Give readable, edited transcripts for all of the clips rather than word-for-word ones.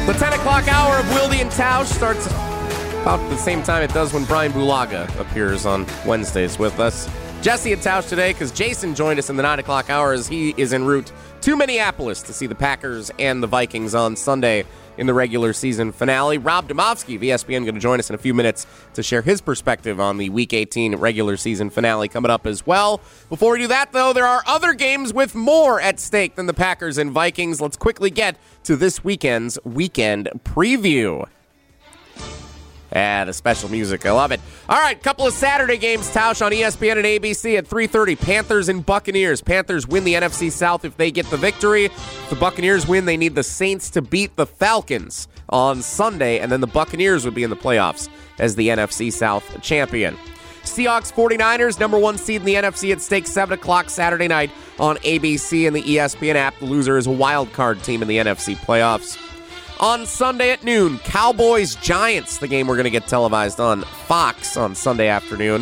The 10 o'clock hour of Wilde and Tausch starts about the same time it does when Brian Bulaga appears on Wednesdays with us. Jesse and Tausch today because Jason joined us in the 9 o'clock hour as he is en route to Minneapolis to see the Packers and the Vikings on Sunday in the regular season finale. Rob Demovsky of ESPN going to join us in a few minutes to share his perspective on the Week 18 regular season finale coming up as well. Before we do that, though, there are other games with more at stake than the Packers and Vikings. Let's quickly get to this weekend's weekend preview. The special music. I love it. All right, couple of Saturday games, Tausch, on ESPN and ABC at 3:30. Panthers and Buccaneers. Panthers win the NFC South if they get the victory. If the Buccaneers win, they need the Saints to beat the Falcons on Sunday, and then the Buccaneers would be in the playoffs as the NFC South champion. Seahawks 49ers, number one seed in the NFC at stake, 7 o'clock Saturday night on ABC and the ESPN app. The loser is a wild card team in the NFC playoffs. On Sunday at noon, Cowboys-Giants, the game we're going to get televised on Fox on Sunday afternoon.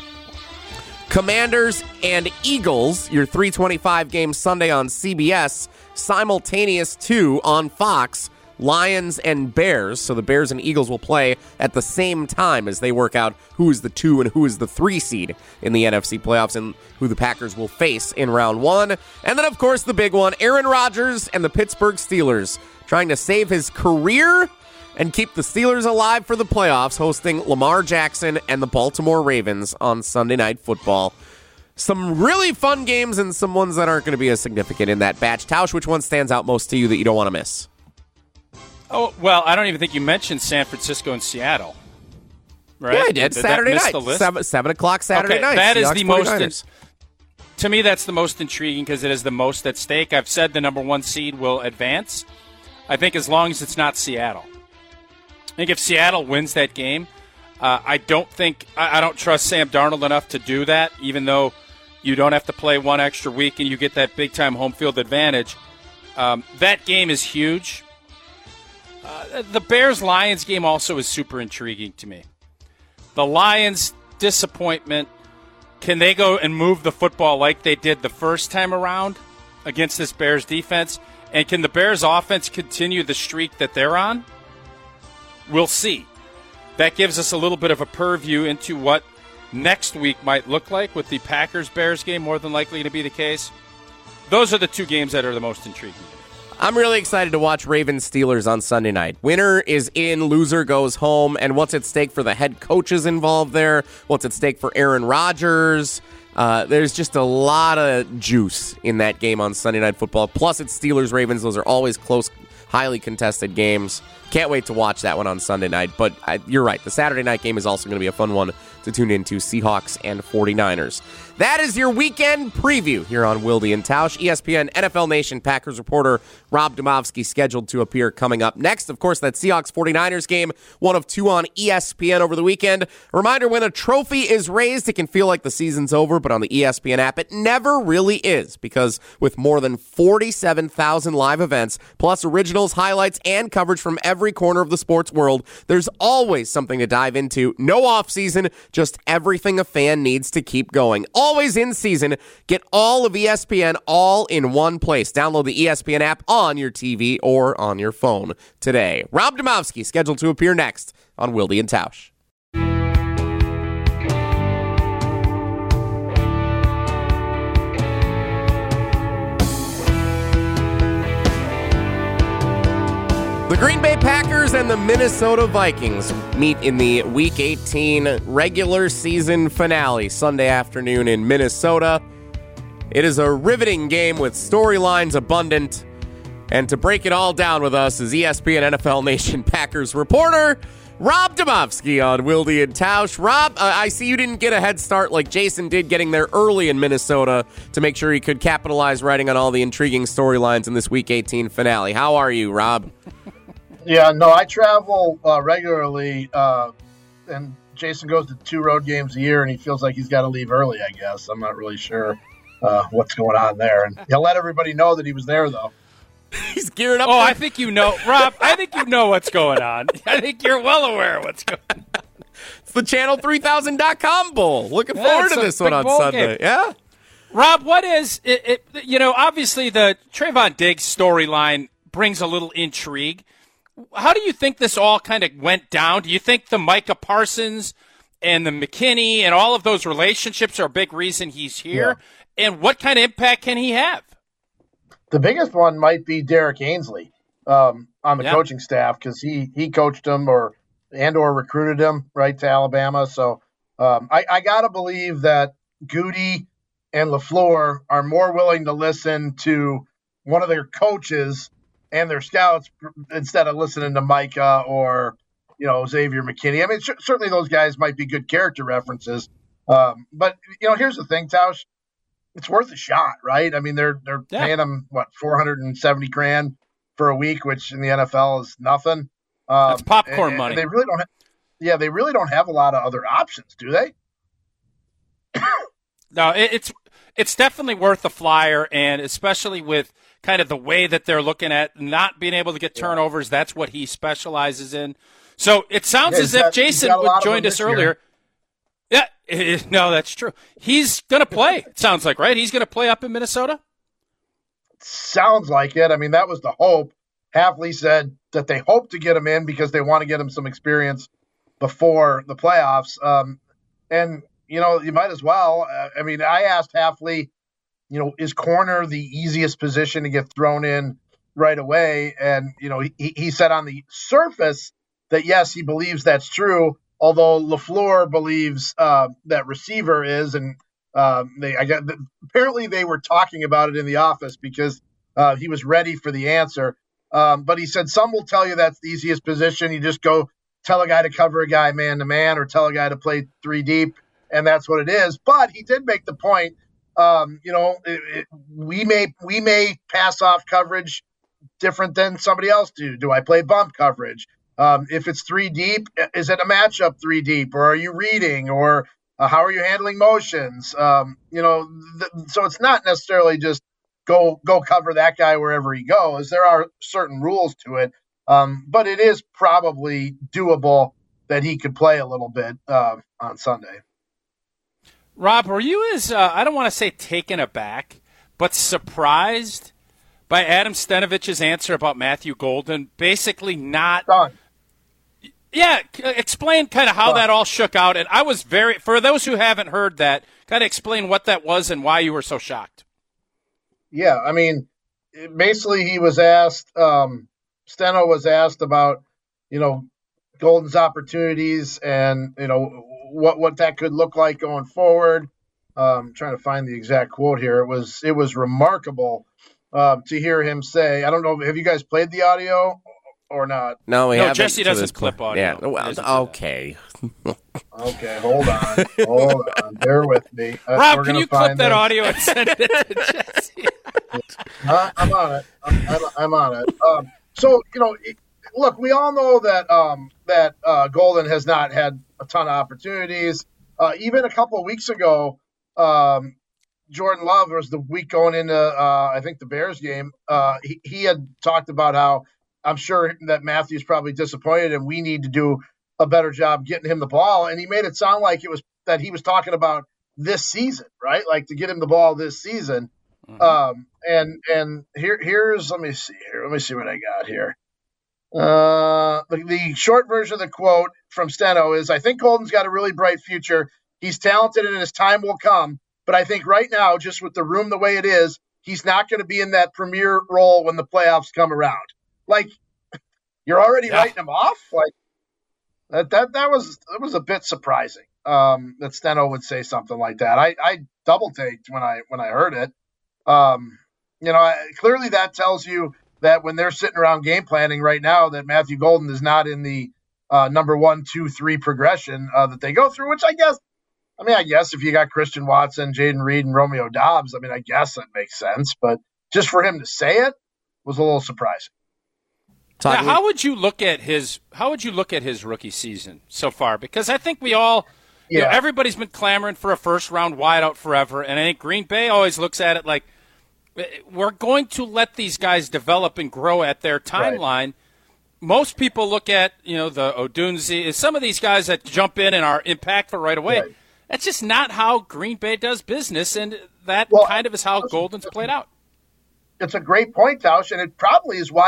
Commanders and Eagles, your 3:25 game Sunday on CBS. Simultaneous too on Fox, Lions and Bears. So the Bears and Eagles will play at the same time as they work out who is the 2 and who is the 3 seed in the NFC playoffs and who the Packers will face in round 1. And then, of course, the big one, Aaron Rodgers and the Pittsburgh Steelers, trying to save his career and keep the Steelers alive for the playoffs, hosting Lamar Jackson and the Baltimore Ravens on Sunday Night Football. Some really fun games and some ones that aren't going to be as significant in that batch. Tausch, which one stands out most to you that you don't want to miss? Oh, well, I don't even think you mentioned San Francisco and Seattle. Right? Yeah, I did. Saturday night. 7 o'clock Saturday night. That is Seahawks, the 49ers. most... To me, that's the most intriguing because it is the most at stake. I've said the number one seed will advance. I think as long as it's not Seattle. I think if Seattle wins that game, I don't trust Sam Darnold enough to do that, even though you don't have to play one extra week and you get that big-time home field advantage. That game is huge. The Bears-Lions game also is super intriguing to me. The Lions' disappointment, can they go and move the football like they did the first time around against this Bears defense? And can the Bears offense continue the streak that they're on? We'll see. That gives us a little bit of a purview into what next week might look like with the Packers-Bears game, more than likely to be the case. Those are the two games that are the most intriguing. I'm really excited to watch Ravens-Steelers on Sunday night. Winner is in, loser goes home, and what's at stake for the head coaches involved there? What's at stake for Aaron Rodgers? There's just a lot of juice in that game on Sunday Night Football. Plus, it's Steelers-Ravens. Those are always close, highly contested games. Can't wait to watch that one on Sunday night. But you're right. The Saturday night game is also going to be a fun one to tune into, Seahawks and 49ers. That is your weekend preview here on Wilde and Tausch. ESPN NFL Nation Packers reporter Rob Demovsky scheduled to appear coming up next. Of course, that Seahawks-49ers game, one of two on ESPN over the weekend. A reminder, when a trophy is raised, it can feel like the season's over, but on the ESPN app, it never really is, because with more than 47,000 live events, plus originals, highlights, and coverage from every corner of the sports world, there's always something to dive into. No off-season, just everything a fan needs to keep going. Always in season. Get all of ESPN all in one place. Download the ESPN app on your TV or on your phone today. Rob Demovsky scheduled to appear next on Wilde and Tausch. The Green Bay Packers and the Minnesota Vikings meet in the Week 18 regular season finale Sunday afternoon in Minnesota. It is a riveting game with storylines abundant. And to break it all down with us is ESPN NFL Nation Packers reporter Rob Demovsky on Wilde and Tausch. Rob, I see you didn't get a head start like Jason did getting there early in Minnesota to make sure he could capitalize writing on all the intriguing storylines in this Week 18 finale. How are you, Rob? Yeah, no, I travel regularly, and Jason goes to 2 road games a year, and he feels like he's got to leave early, I guess. I'm not really sure what's going on there. And he'll let everybody know that he was there, though. He's gearing up. Oh, I think you know, Rob, I think you know what's going on. I think you're well aware of what's going on. It's the Channel3000.com Bowl. Looking forward to this one on Sunday. Game. Yeah. Rob, what is it? You know, obviously the Trayvon Diggs storyline brings a little intrigue. How do you think this all kind of went down? Do you think the Micah Parsons and the McKinney and all of those relationships are a big reason he's here? Yeah. And what kind of impact can he have? The biggest one might be Derek Ainsley on the coaching staff, because he coached him or recruited him right to Alabama. So I got to believe that Goody and LaFleur are more willing to listen to one of their coaches and their scouts instead of listening to Micah or, Xavier McKinney. I mean, certainly those guys might be good character references. But, here's the thing, Tausch. It's worth a shot, right? I mean, they're paying them, $470,000 for a week, which in the NFL is nothing. That's popcorn money. They really don't they really don't have a lot of other options, do they? No, it's definitely worth a flyer, and especially with kind of the way that they're looking at not being able to get turnovers. That's what he specializes in. So it sounds as if Jason joined us earlier. Yeah, no, that's true. He's going to play, it sounds like, right? He's going to play up in Minnesota? Sounds like it. I mean, that was the hope. Hafley said that they hope to get him in because they want to get him some experience before the playoffs. And, you might as well. I mean, I asked Hafley, is corner the easiest position to get thrown in right away? And, he said on the surface that, yes, he believes that's true, although LaFleur believes that receiver is. And apparently they were talking about it in the office because he was ready for the answer. But he said some will tell you that's the easiest position. You just go tell a guy to cover a guy man-to-man or tell a guy to play 3 deep, and that's what it is. But he did make the point, we may pass off coverage different than somebody else do. Do I play bump coverage? If it's 3 deep, is it a matchup 3 deep, or are you reading, or how are you handling motions? So it's not necessarily just go cover that guy wherever he goes. There are certain rules to it, but it is probably doable that he could play a little bit on Sunday. Rob, were you as, I don't want to say taken aback, but surprised by Adam Stenovich's answer about Matthew Golden? Basically not. Done. Yeah, explain kind of how that all shook out. And I was for those who haven't heard that, kind of explain what that was and why you were so shocked. Yeah, I mean, basically he was asked, Steno was asked about, Golden's opportunities and, what that could look like going forward. I'm trying to find the exact quote here. It was remarkable to hear him say, I don't know, have you guys played the audio or not? No, we haven't. Jesse doesn't clip audio. Yeah, well, okay. Okay, hold on. Bear with me. Rob, can you clip that audio and send it to Jesse? I'm on it. I'm on it. So, look, we all know that Golden has not had a ton of opportunities. Even a couple of weeks ago, Jordan Love was the week going into, I think, the Bears game. He had talked about how I'm sure that Matthew's probably disappointed and we need to do a better job getting him the ball. And he made it sound like it was that he was talking about this season, right? Like to get him the ball this season. Mm-hmm. And here's, let me see what I got here. The short version of the quote from Steno is, I think Golden's got a really bright future. He's talented and his time will come. But I think right now, just with the room the way it is, he's not going to be in that premier role when the playoffs come around. Like, you're already writing him off? Like, that was a bit surprising that Steno would say something like that. I double-taked when I heard it. Clearly that tells you that when they're sitting around game planning right now, that Matthew Golden is not in the number 1, 2, 3 progression that they go through, which I guess if you got Christian Watson, Jaden Reed, and Romeo Doubs, I guess that makes sense. But just for him to say it was a little surprising. Now, how would you look at his rookie season so far? Because I think we all, everybody's been clamoring for a first round wideout forever, and I think Green Bay always looks at it like we're going to let these guys develop and grow at their timeline. Right. Most people look at the Odunze, some of these guys that jump in and are impactful right away. Right. That's just not how Green Bay does business, and that kind of is how Golden's played out. It's a great point, Tausch, and it probably is why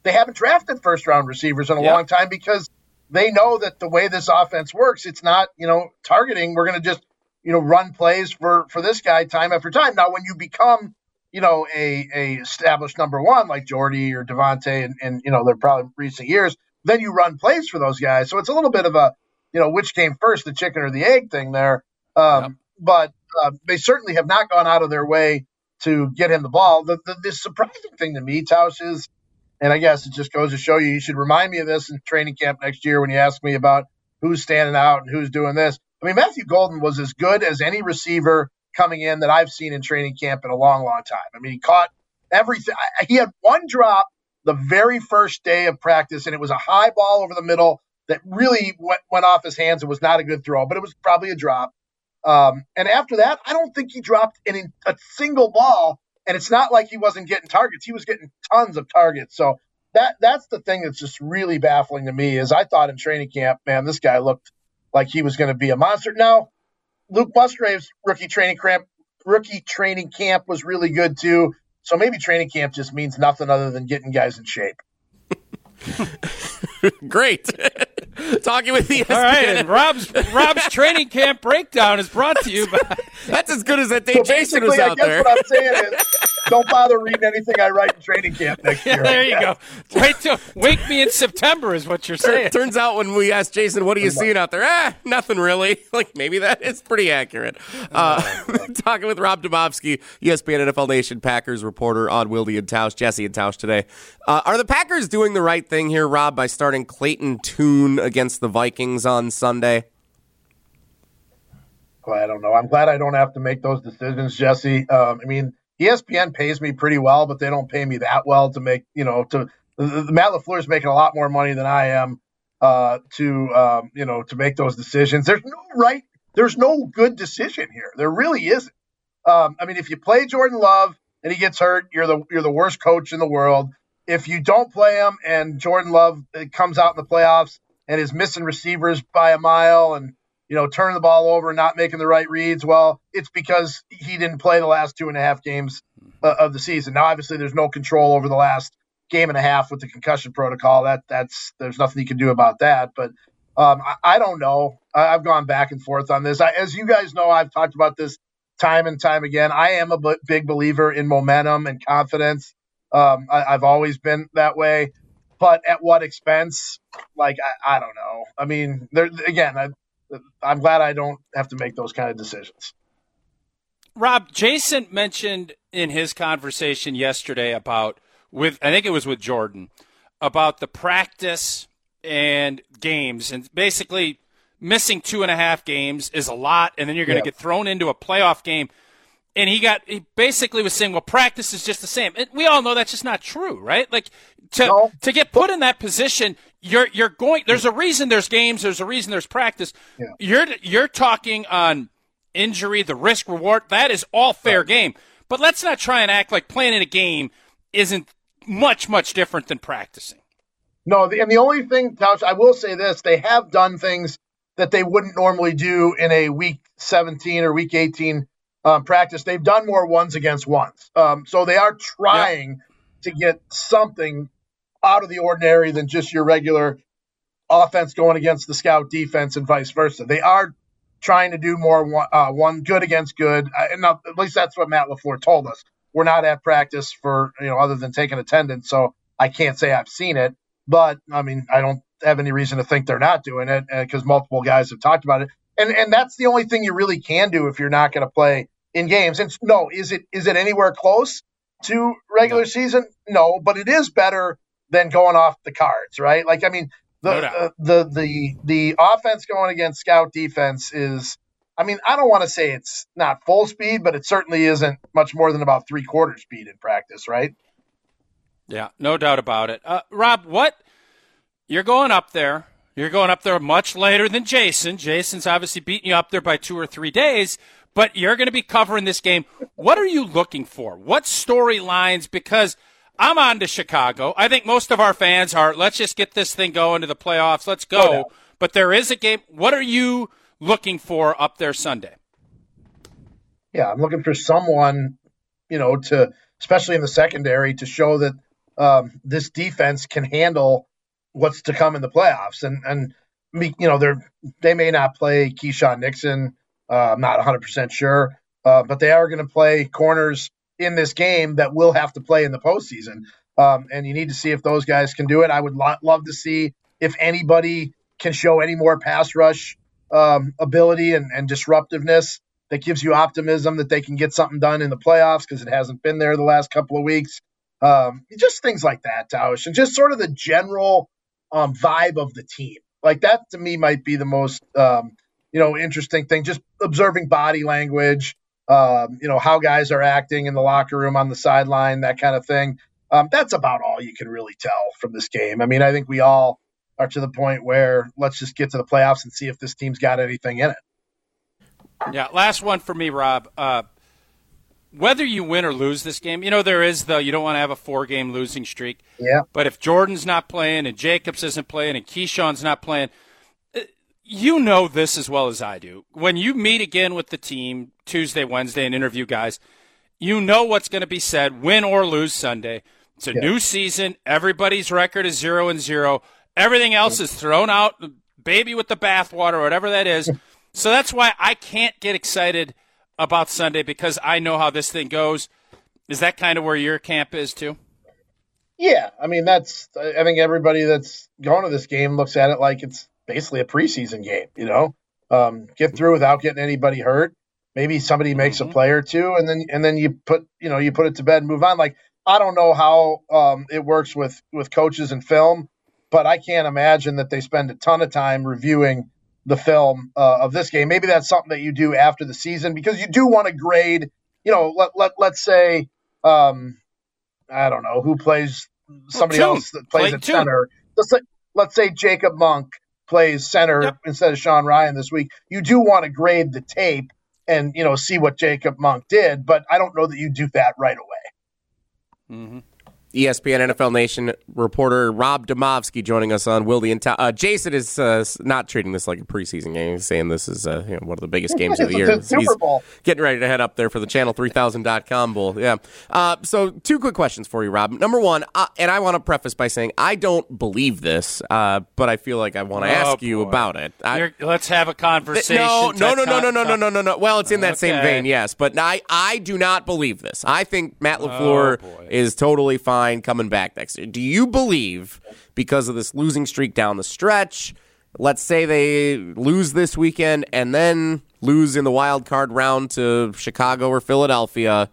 they haven't drafted first-round receivers in a long time because they know that the way this offense works, it's not, targeting. We're going to just, run plays for this guy time after time. Now, when you become, a established number one like Jordy or Devontae and they're probably recent years, then you run plays for those guys. So it's a little bit of a, which came first, the chicken or the egg thing there. But they certainly have not gone out of their way to get him the ball. The surprising thing to me, Tausch, is, and I guess it just goes to show you should remind me of this in training camp next year when you ask me about who's standing out and who's doing this. I mean, Matthew Golden was as good as any receiver coming in that I've seen in training camp in a long, long time. I mean, he caught everything. He had one drop the very first day of practice, and it was a high ball over the middle that really went off his hands. It was not a good throw, but it was probably a drop. And after that, I don't think he dropped a single ball. And it's not like he wasn't getting targets. He was getting tons of targets. So that's the thing that's just really baffling to me is I thought in training camp, man, this guy looked like he was going to be a monster. Now, Luke Musgrave's rookie training camp was really good too. So maybe training camp just means nothing other than getting guys in shape. Great. Talking with the ESPN. All right, and Rob's training camp breakdown is brought to you by... That's as good as that day Jason was out there. What I'm saying is, don't bother reading anything I write in training camp next year. There you go. Wake me in September is what you're saying. Turns out when we asked Jason, what are you seeing out there? Nothing really. Like, maybe that is pretty accurate. Talking with Rob Demovsky, ESPN NFL Nation Packers reporter on Wilde and Tausch, Jesse and Tausch today. Are the Packers doing the right thing here, Rob, by starting Clayton Tune against the Vikings on Sunday? Well, I don't know. I'm glad I don't have to make those decisions, Jesse. I mean, ESPN pays me pretty well, but they don't pay me that well to make, Matt LaFleur is making a lot more money than I am to make those decisions. There's no good decision here. There really isn't. I mean, if you play Jordan Love and he gets hurt, you're the worst coach in the world. If you don't play him and Jordan Love comes out in the playoffs and is missing receivers by a mile and, turning the ball over and not making the right reads, well, it's because he didn't play the last 2.5 games of the season. Now, obviously, there's no control over the last game and a half with the concussion protocol. There's nothing you can do about that. But I don't know. I've gone back and forth on this. As you guys know, I've talked about this time and time again. I am a big believer in momentum and confidence. I've always been that way. But at what expense? Like, I don't know. I mean, I'm glad I don't have to make those kind of decisions. Rob, Jason mentioned in his conversation yesterday I think it was with Jordan, about the practice and games, and basically missing 2.5 games is a lot, and then you're going to get thrown into a playoff game. And he basically was saying, well, practice is just the same. And we all know that's just not true, right? Like to get put in that position, there's a reason there's games, there's a reason there's practice. Yeah. You're talking on injury, the risk reward, that is all fair game. But let's not try and act like playing in a game isn't much, much different than practicing. No, and the only thing, Tausch, I will say this, they have done things that they wouldn't normally do in a week 17 or week 18 practice. They've done more ones against ones. So they are trying to get something out of the ordinary than just your regular offense going against the scout defense and vice versa. They are trying to do more one good against good. And at least that's what Matt LaFleur told us. We're not at practice for, other than taking attendance. So I can't say I've seen it, but I mean, I don't have any reason to think they're not doing it because multiple guys have talked about it. And that's the only thing you really can do if you're not going to play in games. And no, is it anywhere close to regular season? No, but it is better than going off the cards, right? Like, I mean, the offense going against scout defense is, I mean, I don't want to say it's not full speed, but it certainly isn't much more than about 3/4 speed in practice, right? Yeah, no doubt about it. Rob, you're going up there. You're going up there much later than Jason. Jason's obviously beating you up there by 2 or 3 days, but you're going to be covering this game. What are you looking for? What storylines? Because I'm on to Chicago. I think most of our fans are, let's just get this thing going to the playoffs. Let's go. Oh, no. But there is a game. What are you looking for up there Sunday? Yeah, I'm looking for someone, to, especially in the secondary, to show that this defense can handle what's to come in the playoffs. And they may not play Keyshawn Nixon. I'm not 100% sure, but they are going to play corners in this game that will have to play in the postseason. And you need to see if those guys can do it. I would love to see if anybody can show any more pass rush ability and disruptiveness that gives you optimism that they can get something done in the playoffs, because it hasn't been there the last couple of weeks. Just things like that, Tausch, and just sort of the general vibe of the team. Like that to me might be the most interesting thing. Just observing body language, how guys are acting in the locker room, on the sideline, that kind of thing. That's about all you can really tell from this game. I mean, I think we all are to the point where let's just get to the playoffs and see if this team's got anything in it. Yeah, last one for me, Rob. Whether you win or lose this game, there is you don't want to have a 4-game losing streak. Yeah. But if Jordan's not playing and Jacobs isn't playing and Keyshawn's not playing, you know this as well as I do. When you meet again with the team Tuesday, Wednesday, and interview guys, you know what's going to be said, win or lose Sunday. It's a new season. Everybody's record is 0-0. Everything else is thrown out, baby with the bathwater, whatever that is. So that's why I can't get excited about Sunday, because I know how this thing goes. Is that kind of where your camp is too? Yeah, I mean, I think everybody that's going to this game looks at it like it's basically a preseason game, get through without getting anybody hurt. Maybe somebody makes a play or two, and then you put it to bed and move on. Like, I don't know how it works with coaches and film, but I can't imagine that they spend a ton of time reviewing the film of this game. Maybe that's something that you do after the season, because you do want to grade, let's say, I don't know who plays somebody else that plays at center. Let's say Jacob Monk plays center instead of Sean Ryan this week. You do want to grade the tape and, see what Jacob Monk did, but I don't know that you do that right away. Mm-hmm. ESPN NFL Nation reporter Rob Demovsky joining us on Wilde and Jason is not treating this like a preseason game. He's saying this is one of the biggest games of the year. It's Super Bowl. He's getting ready to head up there for the Channel3000.com Bowl. Yeah. So 2 quick questions for you, Rob. Number one, and I want to preface by saying I don't believe this, but I feel like I want to ask you about it. Let's have a conversation. No. Well, it's in that same vein, yes. But I do not believe this. I think Matt LaFleur is totally fine coming back next year. Do you believe, because of this losing streak down the stretch, let's say they lose this weekend and then lose in the wild card round to Chicago or Philadelphia,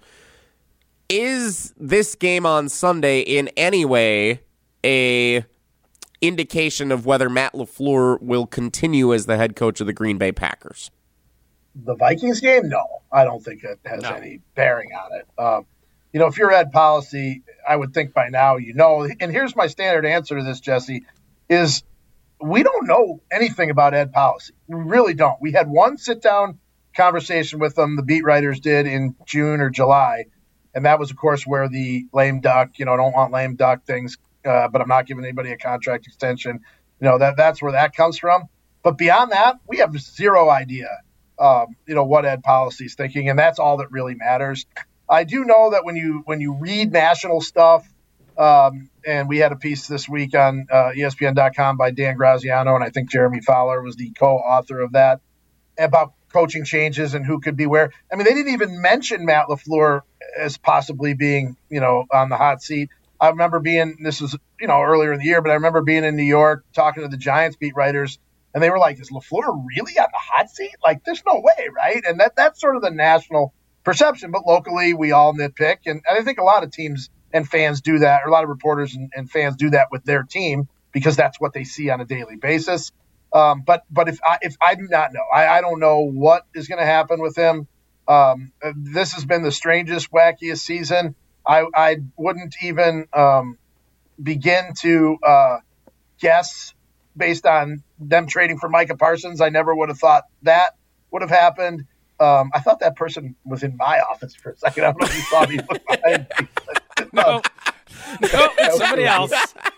is this game on Sunday in any way a indication of whether Matt LaFleur will continue as the head coach of the Green Bay Packers? The Vikings game? No, I don't think it has any bearing on it. If you're Ed Policy, I would think by now and here's my standard answer to this, Jesse, is we don't know anything about Ed Policy. We really don't. We had one sit-down conversation with them, the beat writers did in June or July, and that was, of course, where the lame duck, don't want lame duck things, but I'm not giving anybody a contract extension. That's where that comes from. But beyond that, we have zero idea, what Ed Policy is thinking, and that's all that really matters. I do know that when you read national stuff, and we had a piece this week on ESPN.com by Dan Graziano, and I think Jeremy Fowler was the co-author of that, about coaching changes and who could be where. I mean, they didn't even mention Matt LaFleur as possibly being, on the hot seat. I remember this was, earlier in the year, but I remember being in New York talking to the Giants beat writers, and they were like, is LaFleur really on the hot seat? Like, there's no way, right? And that's sort of the national perception, but locally we all nitpick, and I think a lot of teams and fans do that, or a lot of reporters and fans do that with their team, because that's what they see on a daily basis. But if I do not know, I don't know what is going to happen with him. This has been the strangest, wackiest season. I wouldn't even begin to guess based on them trading for Micah Parsons. I never would have thought that would have happened. I thought that person was in my office for a second. I don't know if you saw me look behind me. No, it's somebody else.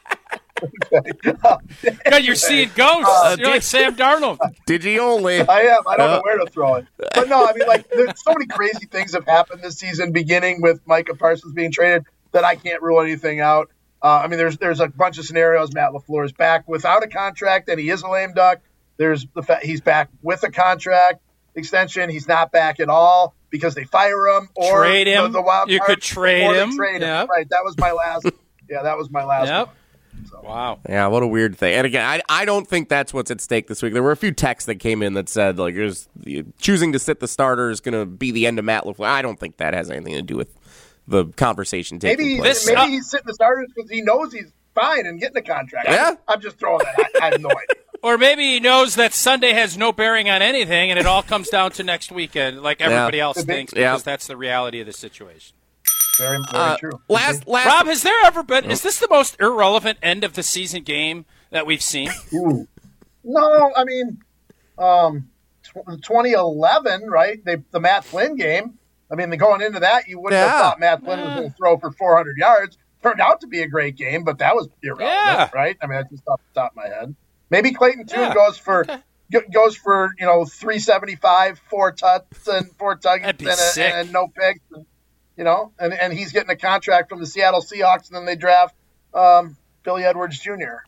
God, you're seeing ghosts. You're like Sam Darnold. Only? I am. I don't know where to throw it. But no, I mean, there's so many crazy things have happened this season, beginning with Micah Parsons being traded, that I can't rule anything out. I mean, there's a bunch of scenarios. Matt LaFleur is back without a contract, and he is a lame duck. There's the fact he's back with a contract extension. He's not back at all because they fire him or trade him. The wild you card, could trade him. Yep. Right. That was my last. That was my last yep. one. So. Wow. Yeah, what a weird thing. And again, I don't think that's what's at stake this week. There were a few texts that came in that said, like, choosing to sit the starter is going to be the end of Matt LaFleur. I don't think that has anything to do with the conversation taking place. Maybe he's sitting the starters because he knows he's fine and getting a contract. Yeah? I'm just throwing that. I have no idea. Or maybe he knows that Sunday has no bearing on anything, and it all comes down to next weekend, like everybody else thinks, because that's the reality of the situation. Very, very true. Last, Rob, has there ever been? Is this the most irrelevant end of the season game that we've seen? Ooh. No, I mean, 2011, right? The Matt Flynn game. I mean, going into that, you wouldn't have thought Matt Flynn was going to throw for 400 yards. Turned out to be a great game, but that was irrelevant, right? I mean, that's just off the top of my head. Maybe Clayton Tune goes for 375, 4 tuts and 4 tuggings and no picks. And he's getting a contract from the Seattle Seahawks, and then they draft Billy Edwards Jr.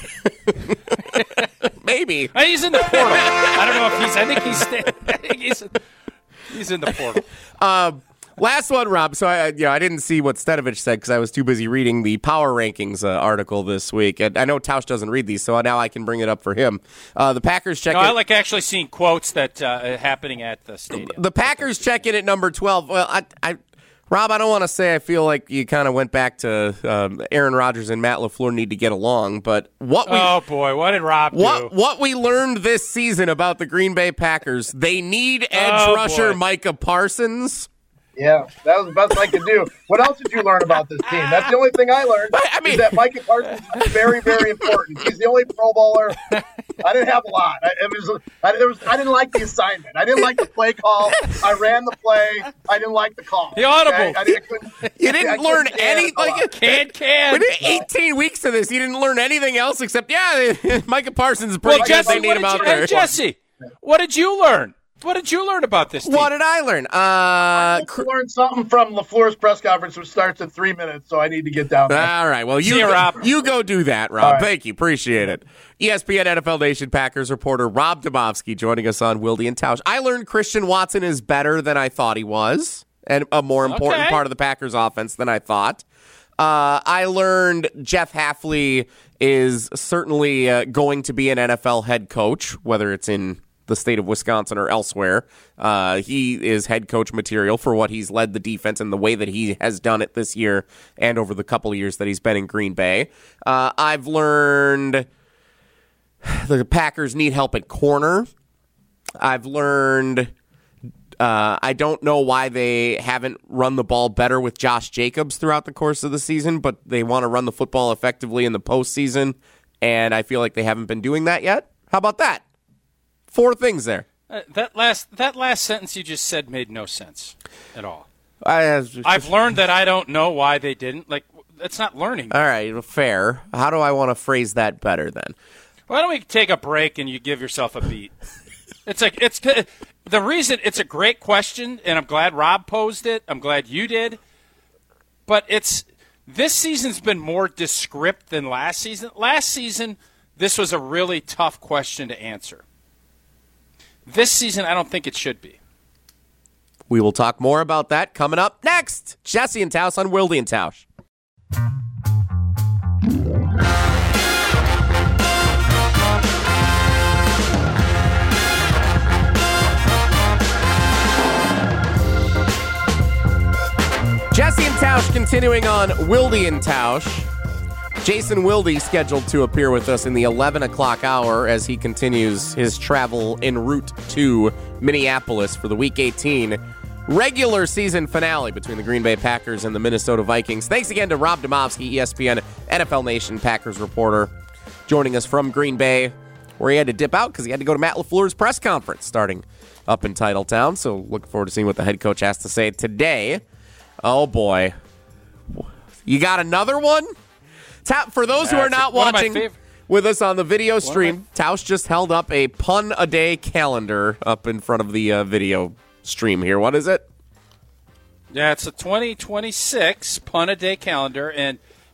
Maybe. He's in the portal. I don't know if he's. I think he's in the portal. Last one, Rob. So I didn't see what Stenovich said because I was too busy reading the Power Rankings article this week. And I know Tausch doesn't read these, so now I can bring it up for him. The Packers check. I like actually seeing quotes that happening at the stadium. The Packers check in at number 12. Well, Rob, I don't want to say I feel like you kind of went back to Aaron Rodgers and Matt LaFleur need to get along, but what did Rob do? What we learned this season about the Green Bay Packers, they need edge rusher Micah Parsons. Yeah, that was the best I could do. What else did you learn about this team? That's the only thing I learned. Is that Micah Parsons is very, very important. He's the only Pro Bowler. I didn't have a lot. I didn't like the assignment. I didn't like the play call. I ran the play. I didn't like the call. The audible. Okay? You didn't learn anything. Can. 18 weeks of this, you didn't learn anything else except Micah Parsons is pretty good. They need him out there. Hey, Jesse, what did you learn? What did you learn about this team? What did I learn? I learned something from LaFleur's press conference, which starts in 3 minutes, so I need to get down there. All right. Well, you go do that, Rob. Right. Thank you. Appreciate it. ESPN NFL Nation Packers reporter Rob Demovsky joining us on Wilde and Tausch. I learned Christian Watson is better than I thought he was, and a more important part of the Packers offense than I thought. I learned Jeff Hafley is certainly going to be an NFL head coach, whether it's in the state of Wisconsin or elsewhere. He is head coach material for what he's led the defense and the way that he has done it this year and over the couple of years that he's been in Green Bay. I've learned the Packers need help at corner. I've learned I don't know why they haven't run the ball better with Josh Jacobs throughout the course of the season, but they want to run the football effectively in the postseason, and I feel like they haven't been doing that yet. How about that? 4 things there. That last sentence you just said made no sense at all. I've learned that I don't know why they didn't. Like, that's not learning. All right, fair. How do I want to phrase that better then? Why don't we take a break and you give yourself a beat? It's the reason it's a great question, and I'm glad Rob posed it. I'm glad you did. But this season's been more descript than last season. Last season, this was a really tough question to answer. This season, I don't think it should be. We will talk more about that coming up next. Jesse and Tausch on Wilde and Tausch. Jesse and Tausch continuing on Wilde and Tausch. Jason Wilde scheduled to appear with us in the 11 o'clock hour as he continues his travel en route to Minneapolis for the Week 18 regular season finale between the Green Bay Packers and the Minnesota Vikings. Thanks again to Rob Demovsky, ESPN NFL Nation Packers reporter, joining us from Green Bay, where he had to dip out because he had to go to Matt LaFleur's press conference starting up in Titletown. So looking forward to seeing what the head coach has to say today. Oh, boy. You got another one? For those who are not watching with us on the video stream, Tausch just held up a pun-a-day calendar up in front of the video stream here. What is it? Yeah, it's a 2026 pun-a-day calendar, and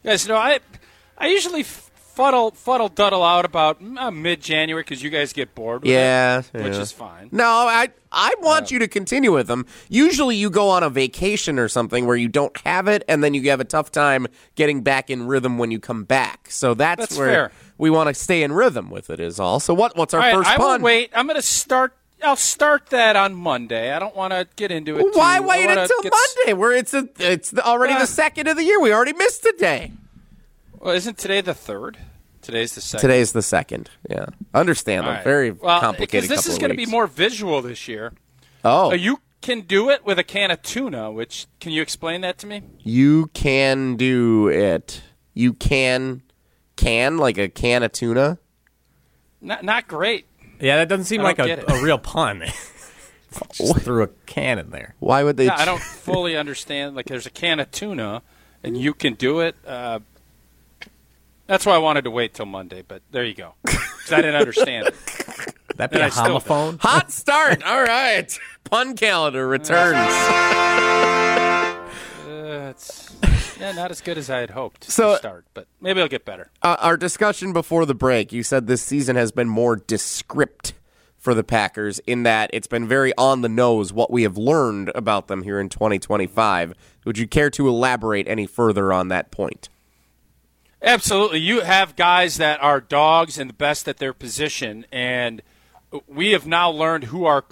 Guys, I usually fuddle duddle out about mid-January because you guys get bored with it, which is fine. No, I want you to continue with them. Usually you go on a vacation or something where you don't have it, and then you have a tough time getting back in rhythm when you come back. So that's where fair. We want to stay in rhythm with it is all. So what's our first I pun? will wait. I'm going to start. I'll start that on Monday. I don't want to get into it. Why wait until Monday? Where it's already the second of the year. We already missed a day. Well, isn't today the 3rd? Today's the 2nd. Today's the 2nd. Yeah, understand. Right. Very complicated. Because this is going to be more visual this year. Oh, you can do it with a can of tuna. Which can you explain that to me? You can do it. You can like a can of tuna. Not great. Yeah, that doesn't seem like a real pun. Just threw a can in there. Why would they? Yeah, I don't fully understand. Like, there's a can of tuna, and you can do it. That's why I wanted to wait till Monday, but there you go. Because I didn't understand it. That'd be a homophone. Hot start. All right. Pun calendar returns. It's not as good as I had hoped to start, but maybe it'll get better. Our discussion before the break, you said this season has been more descript for the Packers in that it's been very on the nose what we have learned about them here in 2025. Would you care to elaborate any further on that point? Absolutely. You have guys that are dogs and the best at their position, and we have now learned who our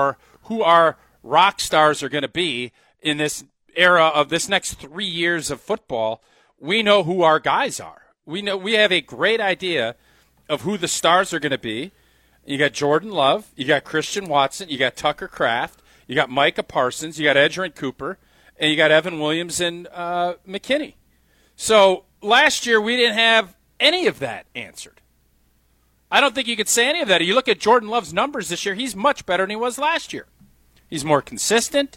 rock stars are going to be in this era of this next 3 years of football. We know who our guys are. We have a great idea of who the stars are going to be. You got Jordan Love, you got Christian Watson, you got Tucker Kraft, you got Micah Parsons, you got Edgerrin Cooper, and you got Evan Williams and McKinney. So last year we didn't have any of that answered. I don't think you could say any of that. You look at Jordan Love's numbers this year, he's much better than he was last year. He's more consistent.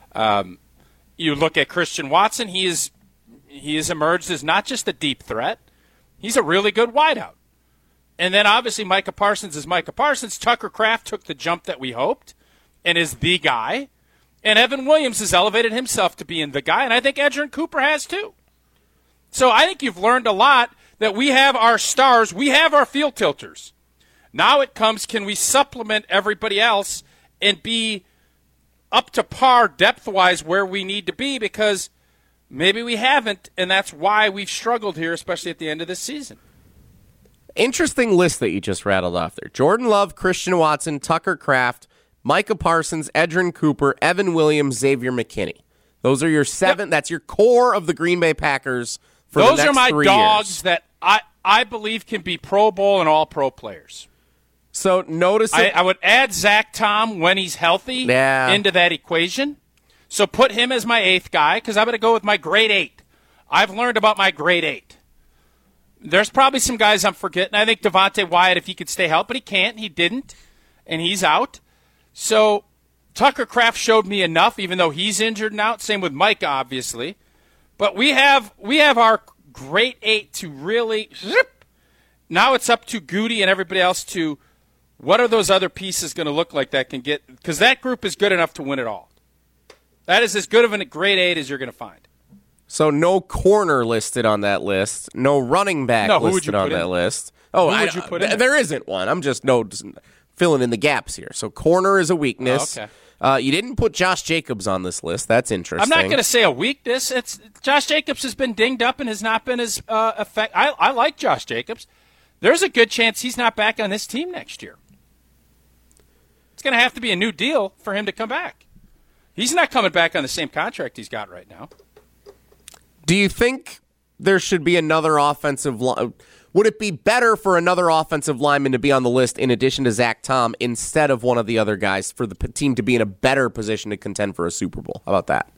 You look at Christian Watson, he has emerged as not just a deep threat. He's a really good wideout. And then obviously Micah Parsons is Micah Parsons. Tucker Kraft took the jump that we hoped and is the guy. And Evan Williams has elevated himself to being the guy, and I think Edgerrin Cooper has too. So I think you've learned a lot that we have our stars, we have our field tilters. Now it comes, can we supplement everybody else and be up to par depth-wise where we need to be, because maybe we haven't, and that's why we've struggled here, especially at the end of this season. Interesting list that you just rattled off there. Jordan Love, Christian Watson, Tucker Kraft, Micah Parsons, Edgerrin Cooper, Evan Williams, Xavier McKinney. Those are your seven. Yep. That's your core of the Green Bay Packers for the next 3 years. Those are my dogs that I believe can be Pro Bowl and All-Pro players. So notice I would add Zach Tom when he's healthy into that equation. So put him as my 8th guy, because I'm going to go with my grade 8. I've learned about my grade 8. There's probably some guys I'm forgetting. I think Devontae Wyatt, if he could stay healthy, but he can't. He didn't, and he's out. So Tucker Kraft showed me enough, even though he's injured now. Same with Micah, obviously. But we have our grade 8 to really – now it's up to Goody and everybody else to – what are those other pieces going to look like that can get – because that group is good enough to win it all. That is as good of a grade 8 as you're going to find. So no corner listed on that list. No running back listed on that list. Oh, who would you put in? There isn't one. I'm just filling in the gaps here. So corner is a weakness. Oh, okay. You didn't put Josh Jacobs on this list. That's interesting. I'm not going to say a weakness. Josh Jacobs has been dinged up and has not been as effective. I like Josh Jacobs. There's a good chance he's not back on this team next year. It's going to have to be a new deal for him to come back. He's not coming back on the same contract he's got right now. Do you think there should be another offensive line? Would it be better for another offensive lineman to be on the list in addition to Zach Tom instead of one of the other guys for the team to be in a better position to contend for a Super Bowl? How about that?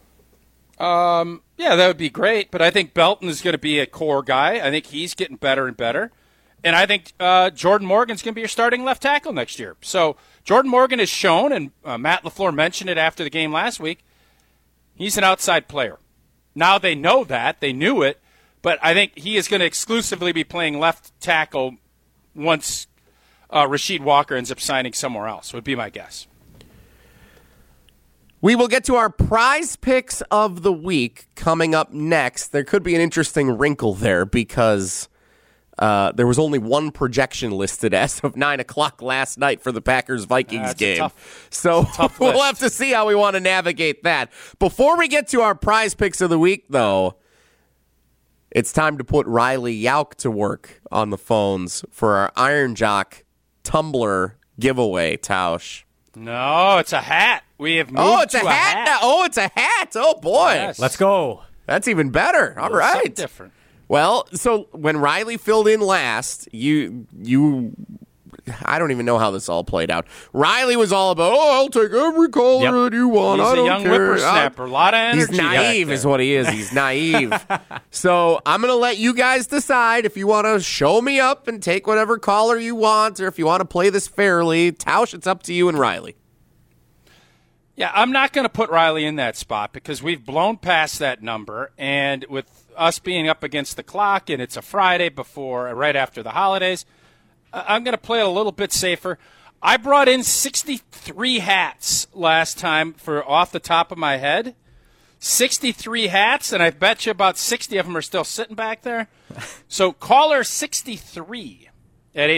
Yeah, that would be great. But I think Belton is going to be a core guy. I think he's getting better and better. And I think Jordan Morgan's going to be your starting left tackle next year. So Jordan Morgan has shown, and Matt LaFleur mentioned it after the game last week, he's an outside player. Now they know that. They knew it. But I think he is going to exclusively be playing left tackle once Rasheed Walker ends up signing somewhere else, would be my guess. We will get to our prize picks of the week coming up next. There could be an interesting wrinkle there because there was only one projection listed as of 9 o'clock last night for the Packers-Vikings game. Tough we'll have to see how we want to navigate that. Before we get to our prize picks of the week, though, it's time to put Riley Yauk to work on the phones for our Iron Jock tumbler giveaway, Tausch. No, it's a hat. We have moved Oh, it's to a hat now. Oh, it's a hat. Oh, boy. Yes. Let's go. That's even better. All right. Something different. Well, so when Riley filled in last, you I don't even know how this all played out. Riley was all about, I'll take every caller that you want. He's I don't a young care. whippersnapper. A lot of energy. He's naive is what he is. He's naive. So I'm going to let you guys decide if you want to show me up and take whatever caller you want, or if you want to play this fairly. Tausch, it's up to you and Riley. Yeah, I'm not going to put Riley in that spot because we've blown past that number, and with us being up against the clock and it's a Friday right after the holidays, I'm going to play it a little bit safer. I brought in 63 hats last time for off the top of my head. 63 hats, and I bet you about 60 of them are still sitting back there. So caller 63 at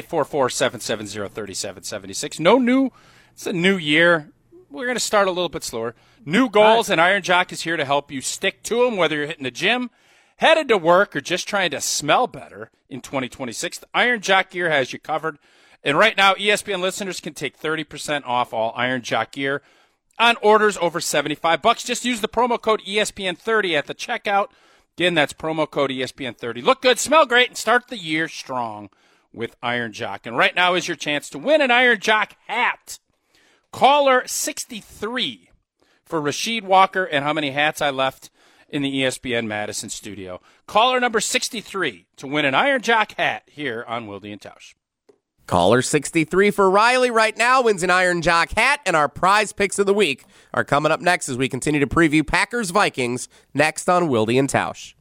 844-770-3776. It's a new year. We're going to start a little bit slower. New goals, and Iron Jock is here to help you stick to them, whether you're hitting the gym, headed to work, or just trying to smell better in 2026. The Iron Jock gear has you covered. And right now, ESPN listeners can take 30% off all Iron Jock gear on orders over $75. Just use the promo code ESPN30 at the checkout. Again, that's promo code ESPN30. Look good, smell great, and start the year strong with Iron Jock. And right now is your chance to win an Iron Jock hat. Caller 63 for Rasheed Walker and how many hats I left in the ESPN Madison studio. Caller number 63 to win an Iron Jock hat here on Wilde and Tausch. Caller 63 for Riley right now wins an Iron Jock hat, and our prize picks of the week are coming up next as we continue to preview Packers-Vikings next on Wilde and Tausch.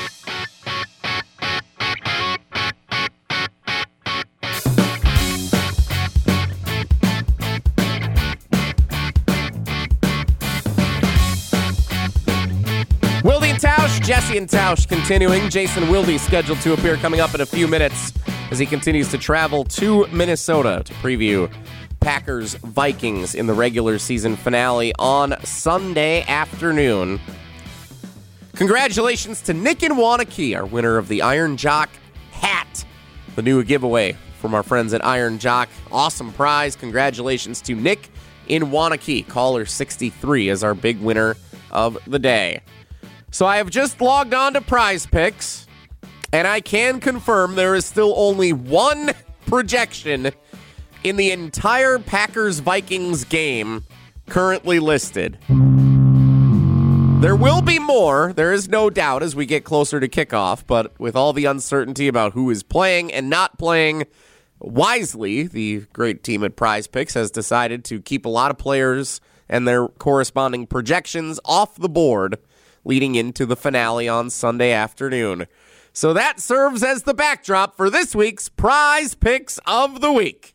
Wilde and Tausch, Jesse and Tausch continuing. Jason Wilde scheduled to appear coming up in a few minutes as he continues to travel to Minnesota to preview Packers-Vikings in the regular season finale on Sunday afternoon. Congratulations to Nick in Wanakee, our winner of the Iron Jock hat, the new giveaway from our friends at Iron Jock. Awesome prize. Congratulations to Nick in Wanakee. Caller 63 is our big winner of the day. So I have just logged on to Prize Picks, and I can confirm there is still only one projection in the entire Packers-Vikings game currently listed. There will be more, there is no doubt, as we get closer to kickoff, but with all the uncertainty about who is playing and not playing, wisely, the great team at Prize Picks has decided to keep a lot of players and their corresponding projections off the board leading into the finale on Sunday afternoon. So that serves as the backdrop for this week's Prize Picks of the Week.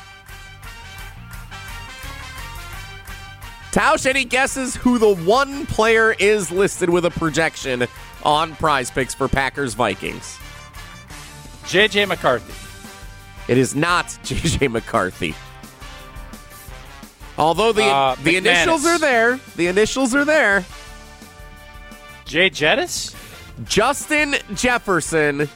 Tausch, any guesses who the one player is listed with a projection on Prize Picks for Packers-Vikings? J.J. McCarthy. It is not J.J. McCarthy. Although the initials are there. The initials are there. Jay Jettis? Justin Jefferson,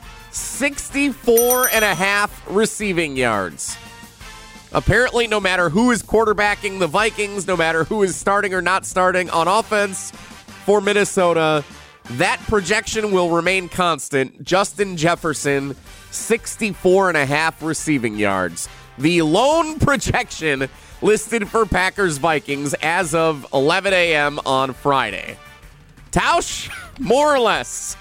64.5 receiving yards. Apparently, no matter who is quarterbacking the Vikings, no matter who is starting or not starting on offense for Minnesota, that projection will remain constant. Justin Jefferson, 64.5 receiving yards. The lone projection listed for Packers-Vikings as of 11 a.m. on Friday. Tausch, more or less?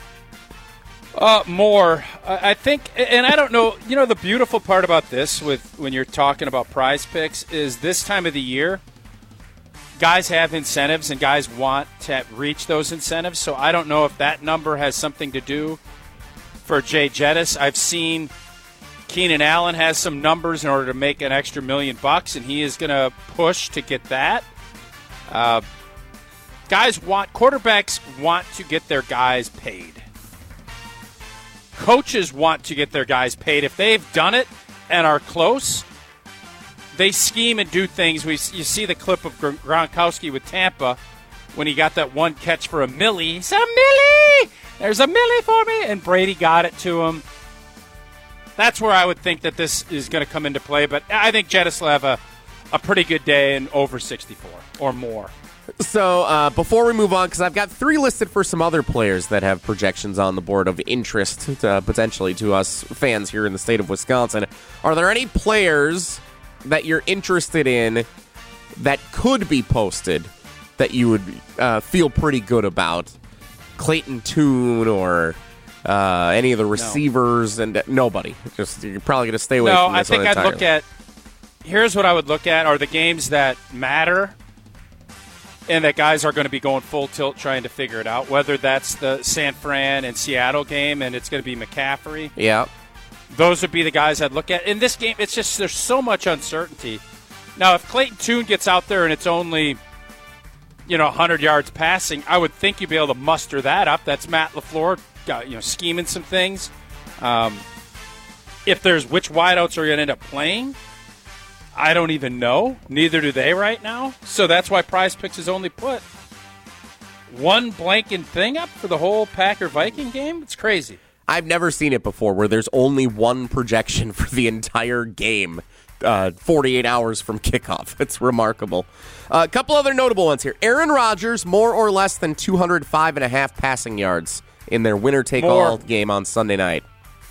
More. I think, and I don't know, the beautiful part about this when you're talking about Prize Picks is this time of the year, guys have incentives and guys want to reach those incentives. So I don't know if that number has something to do for Jay Jettis. I've seen Keenan Allen has some numbers in order to make an extra $1 million, and he is going to push to get that. Quarterbacks want to get their guys paid. Coaches want to get their guys paid. If they've done it and are close, they scheme and do things. You see the clip of Gronkowski with Tampa when he got that one catch for a milli. He said, a milli! There's a milli for me! And Brady got it to him. That's where I would think that this is going to come into play. But I think Jettis will have a pretty good day and over 64 or more. So before we move on, because I've got 3 listed for some other players that have projections on the board of interest potentially to us fans here in the state of Wisconsin. Are there any players that you're interested in that could be posted that you would feel pretty good about? Clayton Tune or any of the receivers? And nobody. Just you're probably going to stay away from this one entirely. I'd look at. Here's what I would look at are the games that matter. And that guys are going to be going full tilt trying to figure it out, whether that's the San Fran and Seattle game and it's going to be McCaffrey. Yeah. Those would be the guys I'd look at. In this game, it's just there's so much uncertainty. Now, if Clayton Tune gets out there and it's only 100 yards passing, I would think you'd be able to muster that up. That's Matt LaFleur scheming some things. If there's which wideouts are going to end up playing, I don't even know. Neither do they right now. So that's why Prize Picks has only put one blanking thing up for the whole Packer-Viking game. It's crazy. I've never seen it before where there's only one projection for the entire game 48 hours from kickoff. It's remarkable. A couple other notable ones here. Aaron Rodgers, more or less than 205.5 passing yards in their winner-take-all game on Sunday night.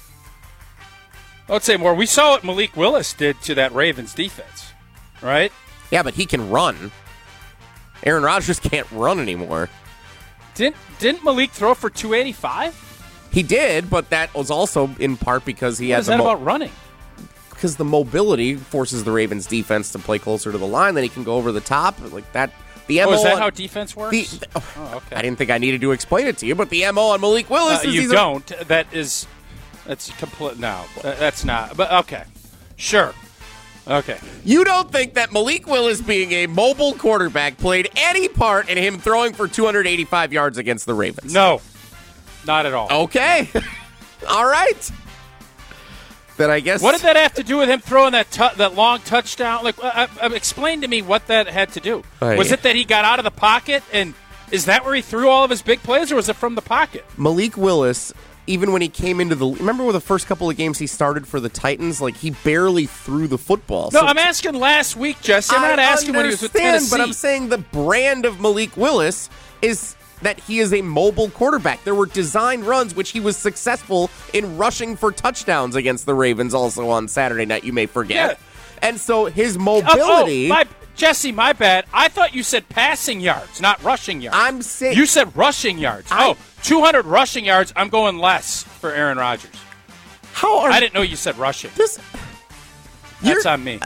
I would say more. We saw what Malik Willis did to that Ravens defense, right? Yeah, but he can run. Aaron Rodgers can't run anymore. Didn't Malik throw for 285? He did, but that was also in part because he had the about running? Because the mobility forces the Ravens defense to play closer to the line, then he can go over the top like that. The MO is that how defense works? Okay. I didn't think I needed to explain it to you, but the MO on Malik Willis is you don't. That's complete. No, that's not. But okay, sure. Okay. You don't think that Malik Willis being a mobile quarterback played any part in him throwing for 285 yards against the Ravens? No, not at all. Okay. All right. Then I guess. What did that have to do with him throwing that long touchdown? Like, explain to me what that had to do. Was it that he got out of the pocket, and is that where he threw all of his big plays, or was it from the pocket? Malik Willis. Even when he came into remember with the first couple of games he started for the Titans, like he barely threw the football. No, I'm asking last week, Jesse. I'm not asking when he was with Tennessee. But I'm saying the brand of Malik Willis is that he is a mobile quarterback. There were designed runs which he was successful in rushing for touchdowns against the Ravens also on Saturday night, you may forget. Yeah. And so his mobility... Jesse, my bad. I thought you said passing yards, not rushing yards. I'm saying... You said rushing yards. 200 rushing yards. I'm going less for Aaron Rodgers. I didn't know you said rushing. That's on me.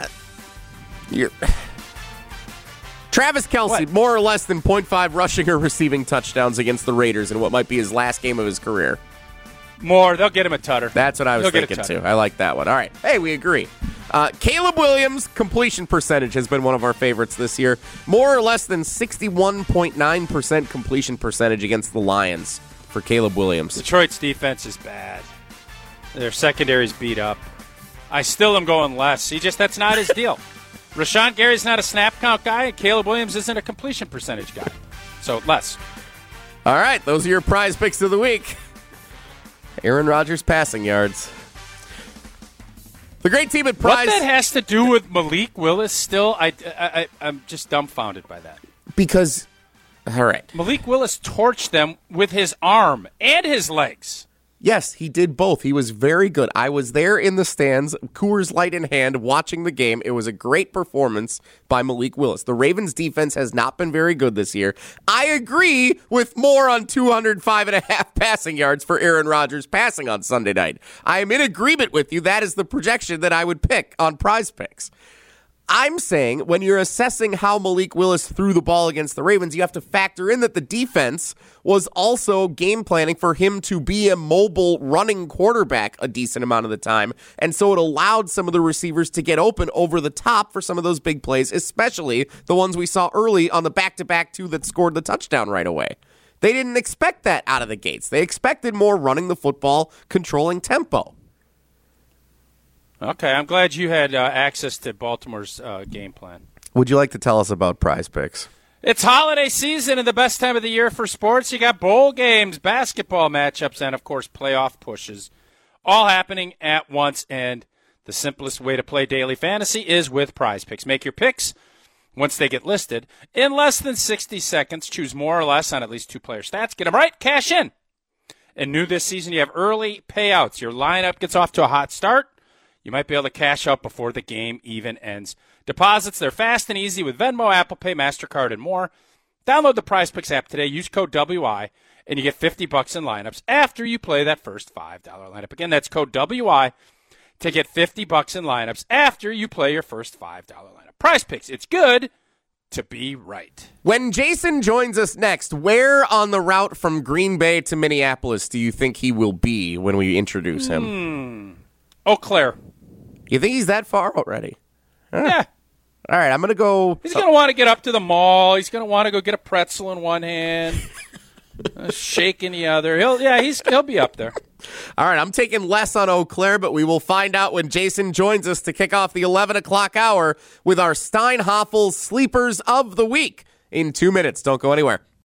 Travis Kelce, more or less than 0.5 rushing or receiving touchdowns against the Raiders in what might be his last game of his career. More. They'll get him a tutter. That's what I was thinking, too. I like that one. All right. Hey, we agree. Caleb Williams' completion percentage has been one of our favorites this year. More or less than 61.9% completion percentage against the Lions for Caleb Williams. Detroit's defense is bad. Their secondary's beat up. I still am going less. That's not his deal. Rashawn Gary's not a snap count guy, and Caleb Williams isn't a completion percentage guy. So, less. All right. Those are your prize picks of the week. Aaron Rodgers passing yards. The great team at Prize. What that has to do with Malik Willis still, I'm just dumbfounded by that. Because, all right. Malik Willis torched them with his arm and his legs. Yes, he did both. He was very good. I was there in the stands, Coors Light in hand, watching the game. It was a great performance by Malik Willis. The Ravens' defense has not been very good this year. I agree with more on 205.5 passing yards for Aaron Rodgers passing on Sunday night. I am in agreement with you. That is the projection that I would pick on Prize Picks. I'm saying when you're assessing how Malik Willis threw the ball against the Ravens, you have to factor in that the defense was also game planning for him to be a mobile running quarterback a decent amount of the time. And so it allowed some of the receivers to get open over the top for some of those big plays, especially the ones we saw early on the back-to-back two that scored the touchdown right away. They didn't expect that out of the gates. They expected more running the football, controlling tempo. Okay, I'm glad you had access to Baltimore's game plan. Would you like to tell us about Prize Picks? It's holiday season and the best time of the year for sports. You got bowl games, basketball matchups, and, of course, playoff pushes all happening at once. And the simplest way to play daily fantasy is with Prize Picks. Make your picks once they get listed in less than 60 seconds. Choose more or less on at least 2 player stats. Get them right, cash in. And new this season, you have early payouts. Your lineup gets off to a hot start. You might be able to cash out before the game even ends. Deposits, they're fast and easy with Venmo, Apple Pay, MasterCard, and more. Download the Prize Picks app today. Use code WI, and you get $50 in lineups after you play that first $5 lineup. Again, that's code WI to get $50 in lineups after you play your first $5 lineup. Prize Picks, it's good to be right. When Jason joins us next, where on the route from Green Bay to Minneapolis do you think he will be when we introduce him? Eau Claire. You think he's that far already? Yeah. All right, I'm going to go. He's going to want to get up to the mall. He's going to want to go get a pretzel in one hand, a shake in the other. He'll be up there. All right, I'm taking less on Eau Claire, but we will find out when Jason joins us to kick off the 11 o'clock hour with our Steinhoffel Sleepers of the Week in 2 minutes. Don't go anywhere.